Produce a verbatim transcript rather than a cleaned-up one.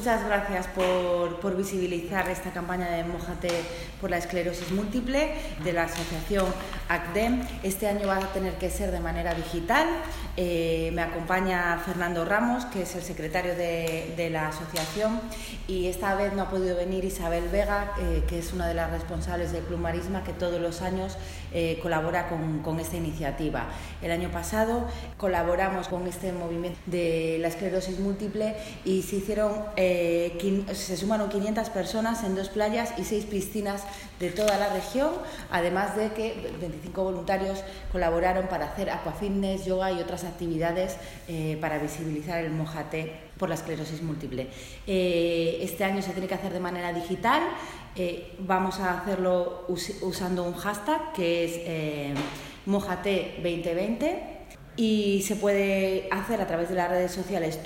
Muchas gracias por, por visibilizar esta campaña de Mójate por la esclerosis múltiple de la asociación A C D E M. Este año va a tener que ser de manera digital. Eh, me acompaña Fernando Ramos, que es el secretario de, de la asociación, y esta vez no ha podido venir Isabel Vega, eh, que es una de las responsables del Club Marisma, que todos los años eh, colabora con, con esta iniciativa. El año pasado colaboramos con este movimiento de la esclerosis múltiple y se hicieron eh, quin, se sumaron quinientas personas en dos playas y seis piscinas de toda la región, además de que veinticinco voluntarios colaboraron para hacer aquafitness, yoga y otras actividades eh, para visibilizar el Mójate por la esclerosis múltiple. Eh, este año se tiene que hacer de manera digital. Eh, vamos a hacerlo us usando un hashtag que es eh, Mójate veinte veinte, y se puede hacer a través de las redes sociales